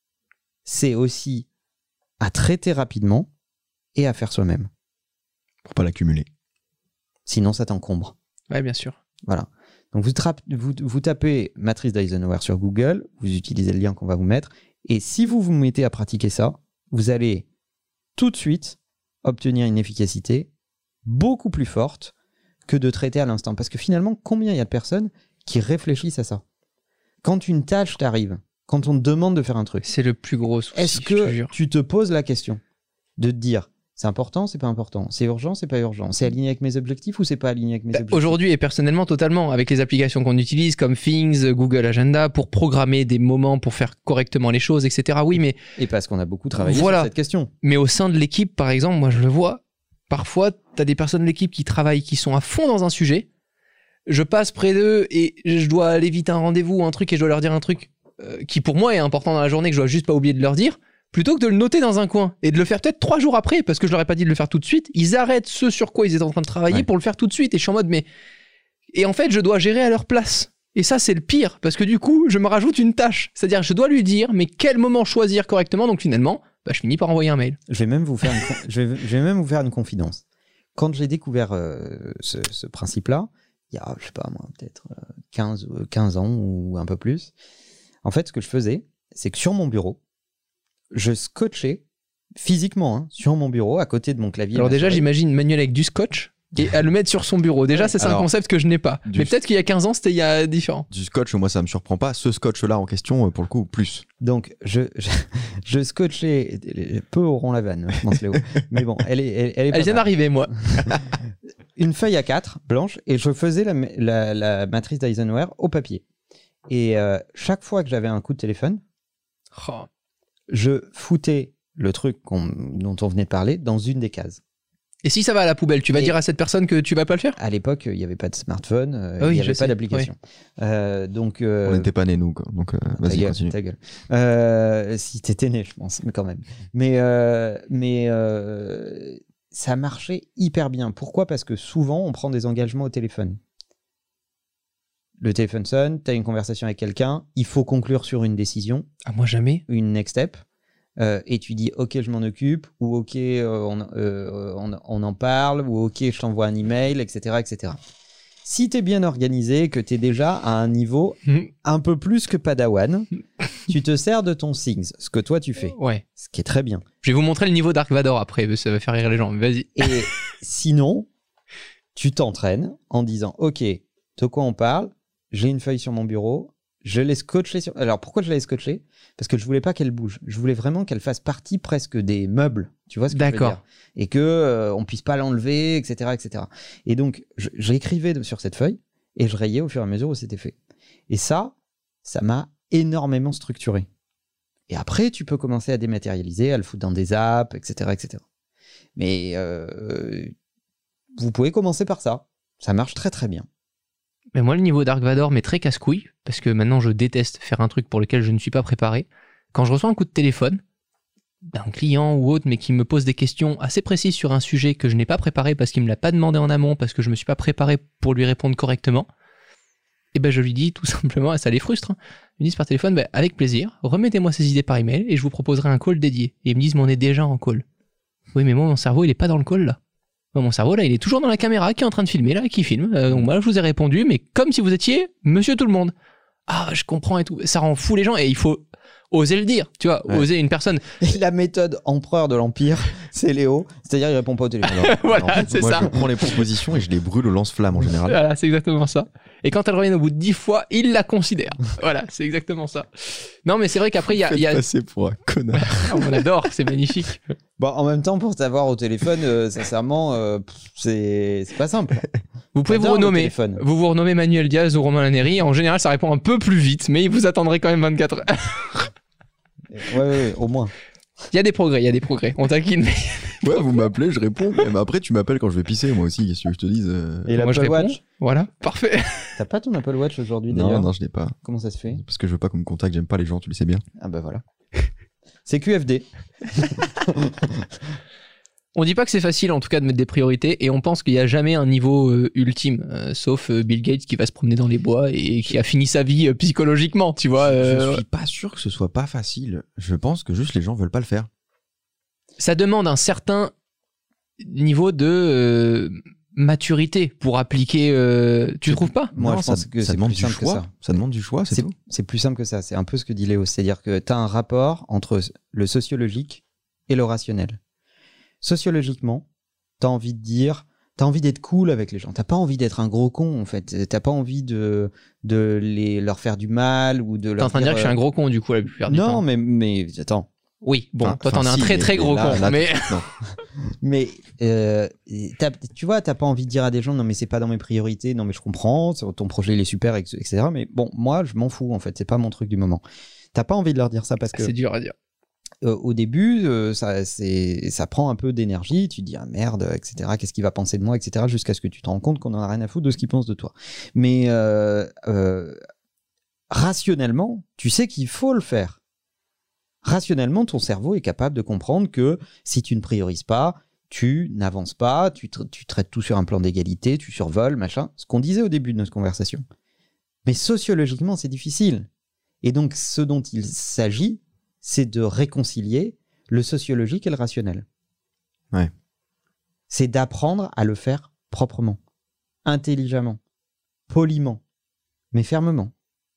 c'est aussi à traiter rapidement et à faire soi-même. pour pas l'accumuler. Sinon, ça t'encombre. Ouais, bien sûr. Voilà. Donc, vous, tra- vous, vous tapez matrice d'Eisenhower sur Google, vous utilisez le lien qu'on va vous mettre, et si vous vous mettez à pratiquer ça, vous allez tout de suite obtenir une efficacité beaucoup plus forte que de traiter à l'instant. Parce que finalement, combien il y a de personnes qui réfléchissent à ça? Quand une tâche t'arrive, quand on te demande de faire un truc, C'est le plus gros souci. est-ce je te que jure. tu te poses la question de te dire c'est important, c'est pas important, c'est urgent, c'est pas urgent, c'est aligné avec mes objectifs ou c'est pas aligné avec mes Bah, objectifs? Aujourd'hui et personnellement totalement, avec les applications qu'on utilise comme Things, Google Agenda, pour programmer des moments, pour faire correctement les choses, et cetera. Oui, mais, Et parce qu'on a beaucoup travaillé Voilà. sur cette question. mais au sein de l'équipe, par exemple, moi je le vois, parfois t'as des personnes de l'équipe qui travaillent, qui sont à fond dans un sujet, je passe près d'eux et je dois aller vite à un rendez-vous ou un truc et je dois leur dire un truc euh, qui pour moi est important dans la journée, que je dois juste pas oublier de leur dire, plutôt que de le noter dans un coin et de le faire peut-être trois jours après, parce que je leur ai pas dit de le faire tout de suite, ils arrêtent ce sur quoi ils étaient en train de travailler Ouais. pour le faire tout de suite et je suis en mode mais... Et en fait, je dois gérer à leur place. Et ça, c'est le pire, parce que du coup, je me rajoute une tâche. C'est-à-dire, je dois lui dire, mais quel moment choisir correctement, donc finalement, bah, je finis par envoyer un mail. Je vais même vous faire une, con- je vais, je vais même vous faire une confidence. Quand j'ai découvert euh, ce, ce principe-là, il y a, je sais pas moi, peut-être euh, quinze, euh, quinze ans ou un peu plus, en fait, ce que je faisais, c'est que sur mon bureau, je scotchais physiquement hein, sur mon bureau, à côté de mon clavier. Alors ma déjà, souris. j'imagine Manuel avec du scotch et à le mettre sur son bureau. Déjà, ça, c'est un Alors, concept que je n'ai pas. du- Mais peut-être qu'il y a quinze ans, c'était il y a différent. Du scotch, moi, ça me surprend pas. Ce scotch-là en question, euh, pour le coup, plus. Donc, je, je, je scotchais, peu auront la vanne, je pense, Léo. Mais bon, elle est, elle, elle est pas Elle vient mal. d'arriver, moi. Une feuille A quatre blanche et je faisais la, la, la matrice d'Eisenhower au papier. Et euh, chaque fois que j'avais un coup de téléphone, Oh. je foutais le truc qu'on- dont on venait de parler dans une des cases. Et si ça va à la poubelle, tu vas Et- dire à cette personne que tu vas pas le faire? À l'époque, il n'y avait pas de smartphone, euh, Ah oui, il n'y je avait sais, pas d'application. Euh, donc, euh, On n'était pas nés, nous, quoi. Donc, euh, ta vas-y, gueule, continue. ta gueule. Euh, si t'étais né, je pense, mais quand même. Mais, euh, mais euh, ça marchait hyper bien. Pourquoi? Parce que souvent, on prend des engagements au téléphone. Le téléphone sonne, tu as une conversation avec quelqu'un, il faut conclure sur une décision, Ah, moi jamais. une next step, euh, et tu dis ok, je m'en occupe, ou ok, euh, on, euh, on, on en parle, ou ok, je t'envoie un email, et cetera et cetera. Si tu es bien organisé, que tu es déjà à un niveau un peu plus que Padawan, tu te sers de ton Things, ce que toi tu fais, Ouais. ce qui est très bien. Je vais vous montrer le niveau Dark Vador après, ça va faire rire les gens. Mais vas-y. Et sinon, tu t'entraînes en disant ok, de quoi on parle? J'ai une feuille sur mon bureau, je l'ai scotché sur... Alors pourquoi je l'ai scotché? Parce que je voulais pas qu'elle bouge. Je voulais vraiment qu'elle fasse partie presque des meubles. Tu vois ce que je veux D'accord. dire? Et que euh, on puisse pas l'enlever, et cetera, et cetera. Et donc je- j'écrivais de- sur cette feuille et je rayais au fur et à mesure où c'était fait. Et ça, ça m'a énormément structuré. Et après, tu peux commencer à dématérialiser, à le foutre dans des apps, et cetera, et cetera. Mais euh, vous pouvez commencer par ça. Ça marche très très bien. Mais moi, le niveau Dark Vador m'est très casse-couille, parce que maintenant, je déteste faire un truc pour lequel je ne suis pas préparé. Quand je reçois un coup de téléphone d'un client ou autre, mais qui me pose des questions assez précises sur un sujet que je n'ai pas préparé parce qu'il me l'a pas demandé en amont, parce que je me suis pas préparé pour lui répondre correctement, et ben je lui dis tout simplement, et ça les frustre, hein, ils me disent par téléphone, ben, avec plaisir, remettez-moi ces idées par email et je vous proposerai un call dédié. Et ils me disent, mais on est déjà en call. Oui, mais moi, mon cerveau, il est pas dans le call là. Moi, mon cerveau, là, il est toujours dans la caméra qui est en train de filmer, là, qui filme. Euh, donc, moi, je vous ai répondu, mais comme si vous étiez monsieur tout le monde. Ah, je comprends et tout. Ça rend fou les gens et il faut oser le dire. Tu vois, Ouais. oser une personne. Et la méthode empereur de l'Empire, c'est Léo. C'est-à-dire, il répond pas au téléphone. Alors, Voilà, alors, c'est moi, ça. je prends les propositions et je les brûle au lance-flamme en général. Voilà, c'est exactement ça. Et quand elles reviennent au bout de dix fois, il la considère. Voilà, c'est exactement ça. Non, mais c'est vrai qu'après, il y a. Faites il y a... passer pour un connard. Ah, on adore, c'est magnifique. Bon, en même temps, pour t'avoir au téléphone, euh, sincèrement, euh, pff, c'est c'est pas simple. Vous pouvez vous J'adore le renommer. téléphone. Vous vous renommez Manuel Diaz ou Romain Laneri. En général, ça répond un peu plus vite, mais vous attendrez quand même vingt-quatre heures. Ouais, ouais, ouais, au moins. Il y a des progrès, il y a des progrès. On taquine, mais Ouais, vous m'appelez, je réponds. Mais après, tu m'appelles quand je vais pisser, moi aussi. Qu'est-ce que je te dise euh, Et moi je l'Apple réponds. Watch. Voilà, parfait. T'as pas ton Apple Watch aujourd'hui Non, d'ailleurs? non, je l'ai pas. Comment ça se fait? Parce que je veux pas qu'on me contacte, j'aime pas les gens, tu le sais bien. Ah bah voilà. C'est Q F D. On dit pas que c'est facile en tout cas de mettre des priorités et on pense qu'il y a jamais un niveau euh, ultime, euh, sauf euh, Bill Gates qui va se promener dans les bois et qui a fini sa vie euh, psychologiquement, tu vois. euh, Je suis pas sûr que ce soit pas facile. Je pense que juste les gens veulent pas le faire. Ça demande un certain niveau de euh, maturité pour appliquer. euh, Tu trouves pas? Moi, Non, je pense ça, que ça c'est demande plus du simple que choix. ça. Ça demande du choix, c'est C'est tout. c'est plus simple que ça. C'est un peu ce que dit Léo. C'est-à-dire que tu as un rapport entre le sociologique et le rationnel. Sociologiquement, tu as envie de dire, tu as envie d'être cool avec les gens. Tu pas envie d'être un gros con, en fait. Tu pas envie de, de les, leur faire du mal ou de T'es leur en train de dire que je suis un gros con du coup la plupart du Non, temps. mais, mais attends. Oui, bon, Enfin, toi t'en enfin, es un si, très mais- très mais gros là- con, là, mais non. Mais euh, t'as- tu vois, t'as pas envie de dire à des gens non mais c'est pas dans mes priorités, non mais je comprends, ton projet il est super, et cetera. Mais bon, moi je m'en fous en fait, c'est pas mon truc du moment. T'as pas envie de leur dire ça parce que c'est dur à dire. euh, au début, euh, ça, c'est, ça prend un peu d'énergie, tu te dis ah merde, et cetera. Qu'est-ce qu'il va penser de moi, et cetera. Jusqu'à ce que tu te rends compte qu'on en a rien à foutre de ce qu'il pense de toi. Mais euh, euh, rationnellement, tu sais qu'il faut le faire. Rationnellement, ton cerveau est capable de comprendre que si tu ne priorises pas, tu n'avances pas, tu, tra- tu traites tout sur un plan d'égalité, tu survoles, machin. Ce qu'on disait au début de notre conversation. Mais sociologiquement, c'est difficile. Et donc, ce dont il s'agit, c'est de réconcilier le sociologique et le rationnel. Ouais. C'est d'apprendre à le faire proprement, intelligemment, poliment, mais fermement.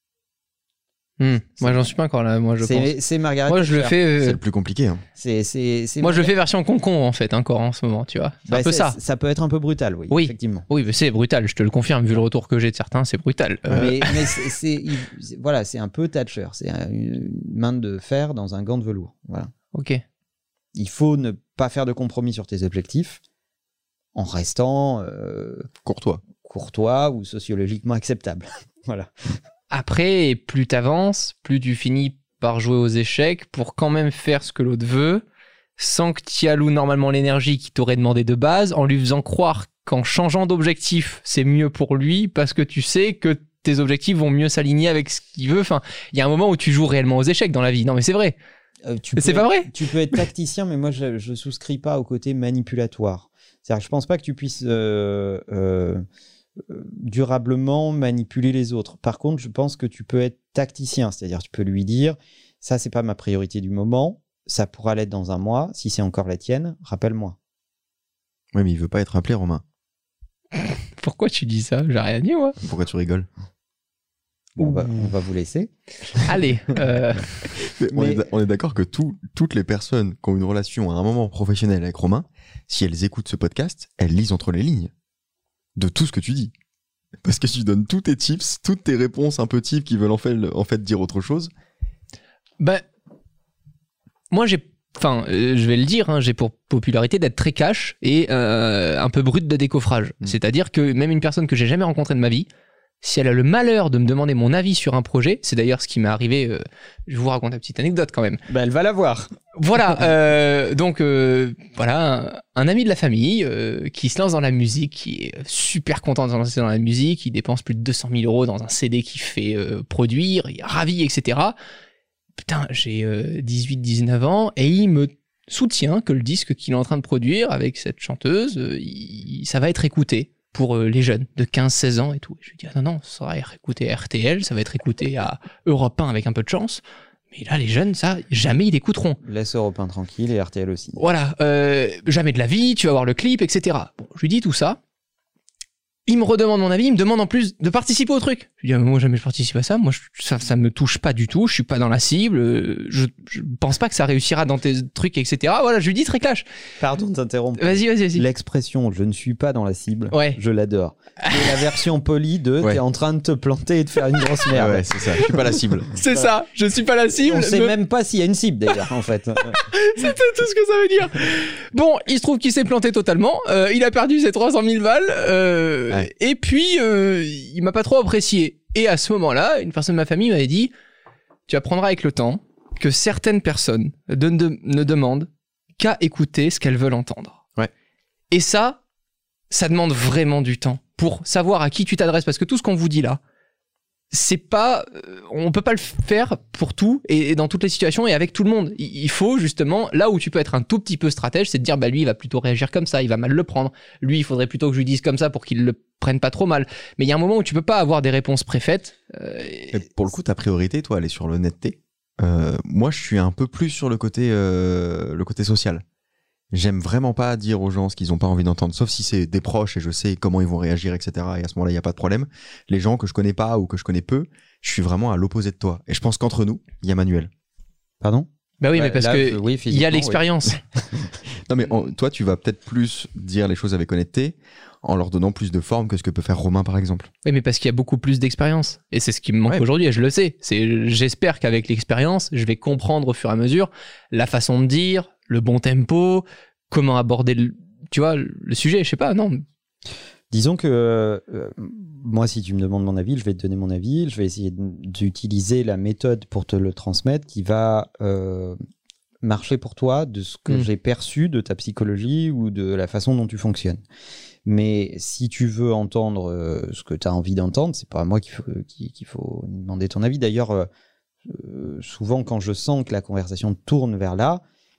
Hmm, Moi j'en suis pas encore là, moi je pense. C'est, c'est Margaret Moi je le Thatcher. fais. euh, C'est le plus compliqué. Hein. C'est, c'est, c'est Moi je le Margaret- fais version concon en fait encore en ce moment, tu vois. C'est Bah, un peu c'est- ça. Ça peut être un peu brutal, oui, Oui. effectivement. Oui, mais c'est brutal, je te le confirme, vu le retour que j'ai de certains, c'est brutal. Euh, Mais, mais c'est, c'est- il- c'est- voilà, c'est un peu Thatcher. C'est un- une main de fer dans un gant de velours. Voilà. Ok. Il faut ne pas faire de compromis sur tes objectifs en restant euh, Courtois. courtois ou sociologiquement acceptable. Voilà. Après, plus t'avances, plus tu finis par jouer aux échecs pour quand même faire ce que l'autre veut, sans que tu y alloues normalement l'énergie qu'il t'aurait demandé de base, en lui faisant croire qu'en changeant d'objectif, c'est mieux pour lui parce que tu sais que tes objectifs vont mieux s'aligner avec ce qu'il veut. Enfin, il y a un moment où tu joues réellement aux échecs dans la vie. Non, mais c'est vrai. Euh, tu c'est peux pas être, vrai. Tu peux être tacticien, mais moi, je, je souscris pas au côté manipulatoire. C'est-à-dire que je pense pas que tu puisses euh, euh, durablement manipuler les autres. Par contre, je pense que tu peux être tacticien. C'est-à-dire, tu peux lui dire, ça, c'est pas ma priorité du moment. Ça pourra l'être dans un mois. Si c'est encore la tienne, rappelle-moi. Oui, mais il veut pas être appelé, Romain. Pourquoi tu dis ça? J'ai rien dit, moi. Pourquoi tu rigoles? Bon, on, va, on va vous laisser. Allez. Euh... Mais on, Mais- est, on est d'accord que tout- toutes les personnes qui ont une relation à un moment professionnel avec Romain, si elles écoutent ce podcast, elles lisent entre les lignes de tout ce que tu dis. Parce que tu donnes tous tes tips, toutes tes réponses un peu types qui veulent en fait, en fait dire autre chose. Ben, moi, j'ai. Enfin, euh, je vais le dire, hein, j'ai pour popularité d'être très cash et euh, un peu brut de décoffrage. Mm. C'est-à-dire que même une personne que j'ai jamais rencontrée de ma vie, si elle a le malheur de me demander mon avis sur un projet, c'est d'ailleurs ce qui m'est arrivé, euh, je vais vous raconter une petite anecdote quand même. Bah, elle va l'avoir. Voilà, euh, donc euh, voilà, un, un ami de la famille euh, qui se lance dans la musique, qui est super content de se lancer dans la musique, il dépense plus de deux cent mille euros dans un C D qu'il fait euh, produire, il est ravi, et cetera. Putain, j'ai euh, dix-huit dix-neuf ans et il me soutient que le disque qu'il est en train de produire avec cette chanteuse, euh, il- ça va être écouté pour euh, les jeunes de quinze seize ans et tout. Et je lui dis, ah non, non, ça va être écouté à R T L, ça va être écouté à Europe un avec un peu de chance. Mais là, les jeunes, ça, jamais ils l'écouteront. Laisse Europe un tranquille et R T L aussi. Voilà, euh, jamais de la vie, tu vas voir le clip, et cetera. Bon, je lui dis tout ça. Il me redemande mon avis, il me demande en plus de participer au truc. Je lui dis, ah, moi jamais je participe à ça, moi je- ça, ça me touche pas du tout, je suis pas dans la cible, euh, je, je pense pas que ça réussira dans tes trucs, et cetera. Voilà, je lui dis très clash. Pardon de t'interrompre. Vas-y, vas-y, vas-y. L'expression « je ne suis pas dans la cible Ouais. » je l'adore. C'est la version polie de Ouais. « t'es en train de te planter et de faire une grosse Ah merde ouais, c'est ça. Je suis pas la cible. C'est ça, je suis pas la cible. On sait me- même pas s'il y a une cible d'ailleurs en fait. C'était tout ce que ça veut dire. Bon, il se trouve qu'il s'est planté totalement. Euh, il a perdu ses trois cent mille balles. Euh, Ouais. Et puis, euh, il m'a pas trop apprécié. Et à ce moment-là, une personne de ma famille m'avait dit, tu apprendras avec le temps que certaines personnes de- de- ne demandent qu'à écouter ce qu'elles veulent entendre. Ouais. Et ça, ça demande vraiment du temps pour savoir à qui tu t'adresses. Parce que tout ce qu'on vous dit là, c'est pas, euh, on peut pas le faire pour tout et, et dans toutes les situations et avec tout le monde. Il, il faut justement, là où tu peux être un tout petit peu stratège, c'est de dire, bah lui, il va plutôt réagir comme ça, il va mal le prendre. Lui, il faudrait plutôt que je lui dise comme ça pour qu'il le prenne pas trop mal. Mais il y a un moment où tu peux pas avoir des réponses préfaites. euh, Mais pour le coup, ta priorité, toi, elle est sur l'honnêteté. Euh, moi, je suis un peu plus sur le côté, euh, le côté social. J'aime vraiment pas dire aux gens ce qu'ils ont pas envie d'entendre, sauf si c'est des proches et je sais comment ils vont réagir, et cetera. Et à ce moment-là, il y a pas de problème. Les gens que je connais pas ou que je connais peu, je suis vraiment à l'opposé de toi. Et je pense qu'entre nous, il y a Manuel. Pardon? Bah oui, Ouais, mais parce là, que oui, il y physiquement, a oui. l'expérience. Non, mais en- toi, tu vas peut-être plus dire les choses avec honnêteté en leur donnant plus de forme que ce que peut faire Romain, par exemple. Oui, mais parce qu'il y a beaucoup plus d'expérience. Et c'est ce qui me manque Ouais. aujourd'hui, et je le sais. C'est, j'espère qu'avec l'expérience, je vais comprendre au fur et à mesure la façon de dire, le bon tempo, comment aborder le, tu vois, le sujet. Je sais pas, non. Disons que euh, moi, si tu me demandes mon avis, je vais te donner mon avis. Je vais essayer d- d'utiliser la méthode pour te le transmettre qui va euh, marcher pour toi de ce que Mm. j'ai perçu de ta psychologie ou de la façon dont tu fonctionnes. Mais si tu veux entendre euh, ce que tu as envie d'entendre, c'est pas à moi qu'il faut, qu'il, qu'il faut demander ton avis. D'ailleurs, euh, euh, souvent quand je sens que la conversation tourne vers là,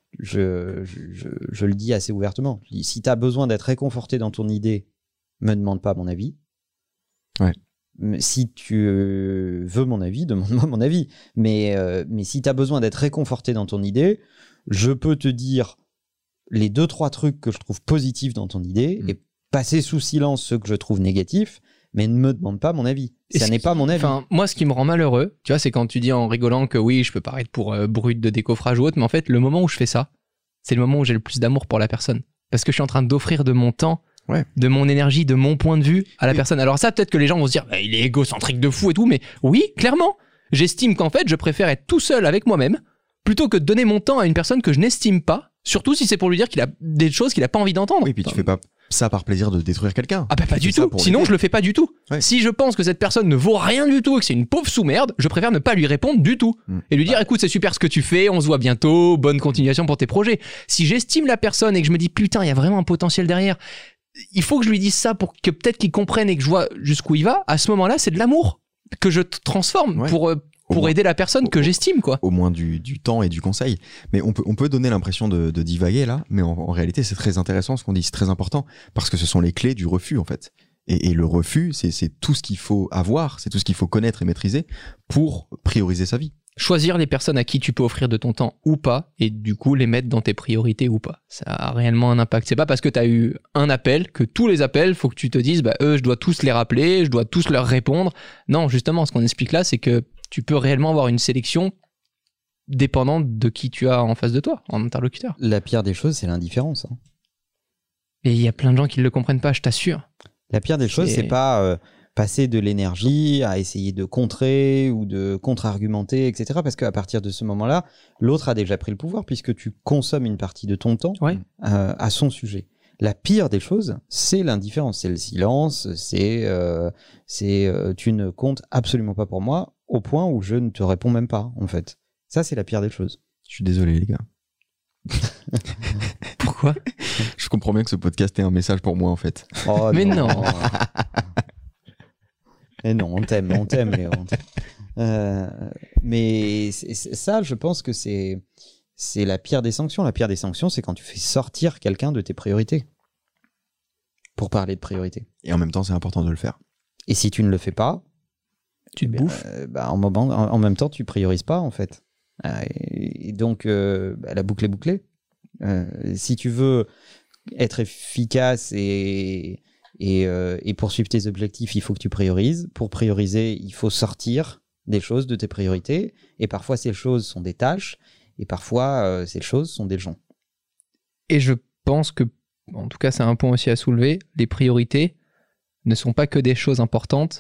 je, je, je, je le dis assez ouvertement. Je dis, si tu as besoin d'être réconforté dans ton idée, me demande pas mon avis. Ouais. Mais si tu euh, veux mon avis, demande-moi mon avis. Mais, euh, mais si tu as besoin d'être réconforté dans ton idée, je peux te dire les deux, trois trucs que je trouve positifs dans ton idée Mm. et passer sous silence ceux que je trouve négatifs, mais ne me demande pas mon avis. Et Ça ce n'est qui- pas mon avis. Enfin, moi, ce qui me rend malheureux, tu vois, c'est quand tu dis en rigolant que oui, je peux paraître pour euh, brut de décoffrage ou autre, mais en fait, le moment où je fais ça, c'est le moment où j'ai le plus d'amour pour la personne. Parce que je suis en train d'offrir de mon temps, Ouais. de mon énergie, de mon point de vue à la Oui. personne. Alors ça, peut-être que les gens vont se dire, bah, il est égocentrique de fou et tout, mais oui, clairement. J'estime qu'en fait, je préfère être tout seul avec moi-même plutôt que de donner mon temps à une personne que je n'estime pas, surtout si c'est pour lui dire qu'il a des choses qu'il a pas envie d'entendre. Oui, puis tu fais pas, ça par plaisir de détruire quelqu'un. Ah bah pas Tu du fais ça tout, pour sinon l'aider. je le fais pas du tout. Ouais. Si je pense que cette personne ne vaut rien du tout et que c'est une pauvre sous-merde, je préfère ne pas lui répondre du tout. Mm. Et lui dire écoute c'est super ce que tu fais, on se voit bientôt, bonne continuation pour tes projets. Si j'estime la personne et que je me dis putain il y a vraiment un potentiel derrière, il faut que je lui dise ça pour que peut-être qu'il comprenne et que je vois jusqu'où il va, à ce moment-là c'est de l'amour que je t- transforme Ouais. pour, euh, Au pour moins. aider la personne que Au- j'estime quoi. Au moins du, du temps et du conseil. Mais on peut, on peut donner l'impression de, de divaguer là, mais en, en réalité c'est très intéressant ce qu'on dit, c'est très important, parce que ce sont les clés du refus en fait. Et, et le refus, c'est, c'est tout ce qu'il faut avoir, c'est tout ce qu'il faut connaître et maîtriser pour prioriser sa vie. Choisir les personnes à qui tu peux offrir de ton temps ou pas, et du coup les mettre dans tes priorités ou pas. Ça a réellement un impact. C'est pas parce que tu as eu un appel que tous les appels, faut que tu te dises, bah eux, je dois tous les rappeler, je dois tous leur répondre. Non, justement, ce qu'on explique là, c'est que tu peux réellement avoir une sélection dépendante de qui tu as en face de toi, en interlocuteur. La pire des choses, c'est l'indifférence. hein. Et il y a plein de gens qui ne le comprennent pas, je t'assure. La pire des choses, C'est- c'est pas euh, passer de l'énergie à essayer de contrer ou de contre-argumenter, et cetera. Parce qu'à partir de ce moment-là, l'autre a déjà pris le pouvoir puisque tu consommes une partie de ton temps Ouais. euh, à son sujet. La pire des choses, c'est l'indifférence, c'est le silence, c'est euh, c'est euh, tu ne comptes absolument pas pour moi au point où je ne te réponds même pas, en fait. Ça, c'est la pire des choses. Je suis désolé les gars. Pourquoi? Je comprends bien que ce podcast est un message pour moi en fait. Oh, Mais non. Mais non, on t'aime, on t'aime, Léo. on t'aime. Euh, mais c'est- c'est- ça, je pense que c'est c'est la pire des sanctions. La pire des sanctions, c'est quand tu fais sortir quelqu'un de tes priorités. Pour parler de priorité. Et en même temps, c'est important de le faire. Et si tu ne le fais pas, Tu te bouffes. euh, bah, en, moment- en, en même temps, tu priorises pas, en fait. Euh, et, et donc, euh, bah, la boucle est bouclée. Euh, si tu veux être efficace et, et, euh, et poursuivre tes objectifs, il faut que tu priorises. Pour prioriser, il faut sortir des choses de tes priorités. Et parfois, ces choses sont des tâches. Et parfois, euh, ces choses sont des gens. Et je pense que, en tout cas, c'est un point aussi à soulever, les priorités ne sont pas que des choses importantes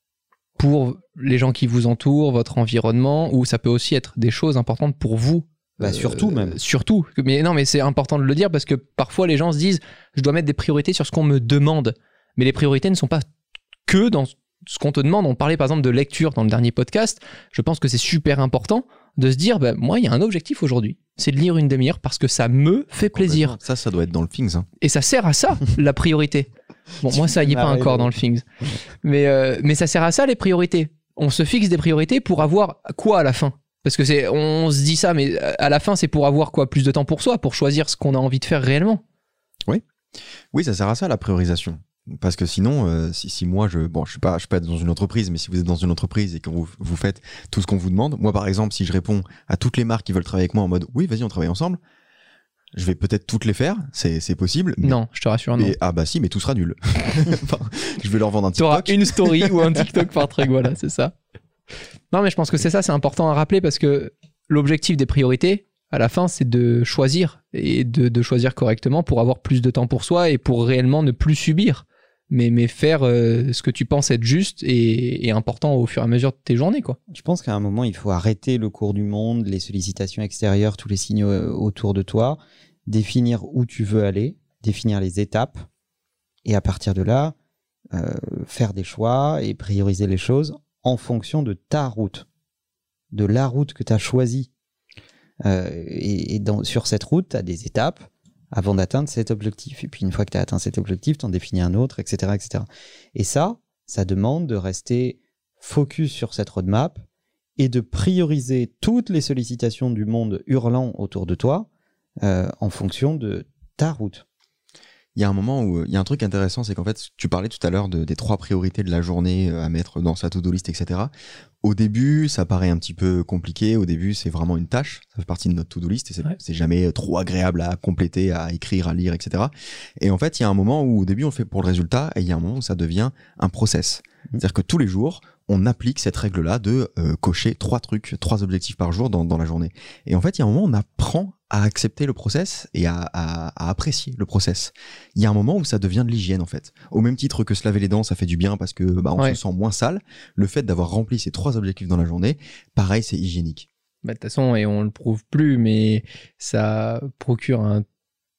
pour les gens qui vous entourent, votre environnement, ou ça peut aussi être des choses importantes pour vous. Bah, Euh, surtout même. Surtout. Mais non, mais c'est important de le dire parce que parfois les gens se disent je dois mettre des priorités sur ce qu'on me demande. Mais les priorités ne sont pas que dans ce qu'on te demande. On parlait par exemple de lecture dans le dernier podcast. Je pense que c'est super important de se dire bah, moi, il y a un objectif aujourd'hui. C'est de lire une demi-heure parce que ça me fait plaisir. Ça, ça doit être dans le Things. Hein. Et ça sert à ça, la priorité. Bon, moi, ça y est pas Marrer, encore ouais. dans le Things. Mais, euh, mais ça sert à ça, les priorités. On se fixe des priorités pour avoir quoi à la fin? Parce que c'est, on se dit ça, mais à la fin, c'est pour avoir quoi? Plus de temps pour soi, pour choisir ce qu'on a envie de faire réellement. Oui, ça sert à ça, la priorisation. Parce que sinon, euh, si, si moi, je bon, je suis pas, je suis pas dans une entreprise, mais si vous êtes dans une entreprise et que vous, vous faites tout ce qu'on vous demande, moi, par exemple, si je réponds à toutes les marques qui veulent travailler avec moi en mode, oui, vas-y, on travaille ensemble, je vais peut-être toutes les faire, c'est, c'est possible. Mais, Non, je te rassure, non. mais- ah bah si, mais tout sera nul. Enfin, je vais leur vendre un Tu auras TikTok. une story ou un TikTok par truc, voilà, c'est ça. Non, mais je pense que c'est ça, c'est important à rappeler parce que l'objectif des priorités, à la fin, c'est de choisir et de, de choisir correctement pour avoir plus de temps pour soi et pour réellement ne plus subir, mais, mais faire euh, ce que tu penses être juste et, et important au fur et à mesure de tes journées, quoi. Je pense qu'à un moment, il faut arrêter le cours du monde, les sollicitations extérieures, tous les signaux euh, autour de toi, définir où tu veux aller, définir les étapes, et à partir de là, euh, faire des choix et prioriser les choses en fonction de ta route, de la route que tu as choisie. Euh, et et dans, sur cette route, tu as des étapes avant d'atteindre cet objectif. Et puis une fois que tu as atteint cet objectif, tu en définis un autre, et cetera, et cetera. Et ça, ça demande de rester focus sur cette roadmap et de prioriser toutes les sollicitations du monde hurlant autour de toi euh, en fonction de ta route. Il y a un moment où il y a un truc intéressant, c'est qu'en fait, tu parlais tout à l'heure de, des trois priorités de la journée à mettre dans sa to-do list, et cetera. Au début, ça paraît un petit peu compliqué. Au début, c'est vraiment une tâche. Ça fait partie de notre to-do list et c'est, Ouais. c'est jamais trop agréable à compléter, à écrire, à lire, et cetera. Et en fait, il y a un moment où au début, on le fait pour le résultat et il y a un moment où ça devient un process. C'est-à-dire que tous les jours, on applique cette règle-là de euh, cocher trois trucs, trois objectifs par jour dans, dans la journée. Et en fait, il y a un moment où on apprend à accepter le process et à, à, à apprécier le process. Il y a un moment où ça devient de l'hygiène, en fait. Au même titre que se laver les dents, ça fait du bien parce que bah, on Ouais. se sent moins sale. Le fait d'avoir rempli ces trois objectifs dans la journée, pareil, c'est hygiénique. Bah, de toute façon, et on le prouve plus, mais ça procure un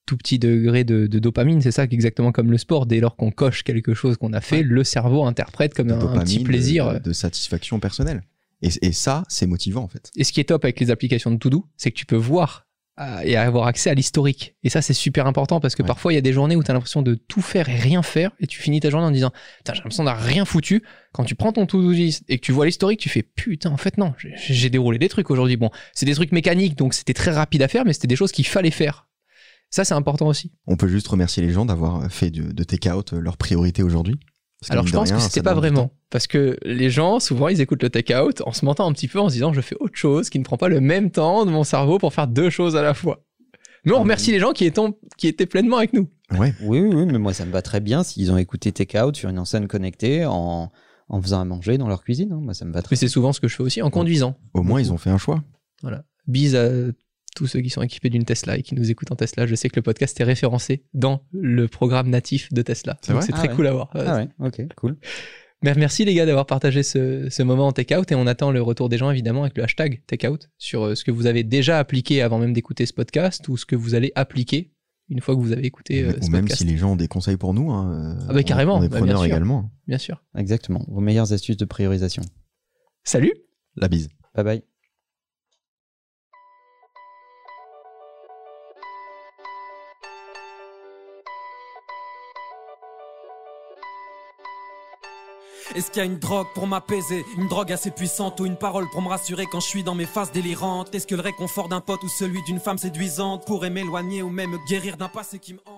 tout petit degré de, de dopamine, c'est ça exactement comme le sport. Dès lors qu'on coche quelque chose qu'on a fait, ouais. le cerveau interprète comme un, dopamine, un petit plaisir. De, de satisfaction personnelle. Et, et ça, c'est motivant en fait. Et ce qui est top avec les applications de To-Do, c'est que tu peux voir et avoir accès à l'historique. Et ça, c'est super important parce que ouais. parfois, il y a des journées où tu as l'impression de tout faire et rien faire et tu finis ta journée en disant « Putain, j'ai l'impression d'avoir rien foutu ». Quand tu prends ton to-do list et que tu vois l'historique, tu fais « Putain, en fait, non, j'ai, j'ai déroulé des trucs aujourd'hui. » Bon, c'est des trucs mécaniques, donc c'était très rapide à faire, mais c'était des choses qu'il fallait faire. Ça, c'est important aussi. On peut juste remercier les gens d'avoir fait de, de take-out leur priorité aujourd'hui. Alors, je pense rien, que c'était pas vraiment. Parce que les gens, souvent, ils écoutent le take-out en se mentant un petit peu, en se disant « Je fais autre chose qui ne prend pas le même temps de mon cerveau pour faire deux choses à la fois. » Mais on remercie les gens qui étaient, qui étaient pleinement avec nous. Ouais. Oui, oui, oui, mais moi, ça me va très bien s'ils ont écouté take-out sur une enceinte connectée en, en faisant à manger dans leur cuisine. Hein. Moi, ça me va très Mais bien. c'est souvent ce que je fais aussi en conduisant. Au moins, ils ont fait un choix. Voilà. Bise à tous ceux qui sont équipés d'une Tesla et qui nous écoutent en Tesla. Je sais que le podcast est référencé dans le programme natif de Tesla. C'est Donc vrai c'est ah très ouais. cool à voir. Ah ouais, ok, cool. Merci les gars d'avoir partagé ce, ce moment en take-out et on attend le retour des gens évidemment avec le hashtag take-out sur ce que vous avez déjà appliqué avant même d'écouter ce podcast ou ce que vous allez appliquer une fois que vous avez écouté euh, ce podcast. Ou même si les gens ont des conseils pour nous. Hein, ah bah carrément. On est bah, preneurs bien sûr. également. Bien sûr. Exactement. Vos meilleures astuces de priorisation. Salut. La bise. Bye bye. Est-ce qu'il y a une drogue pour m'apaiser, une drogue assez puissante ou une parole pour me rassurer quand je suis dans mes phases délirantes? Est-ce que le réconfort d'un pote ou celui d'une femme séduisante pourrait m'éloigner ou même guérir d'un passé qui me hante?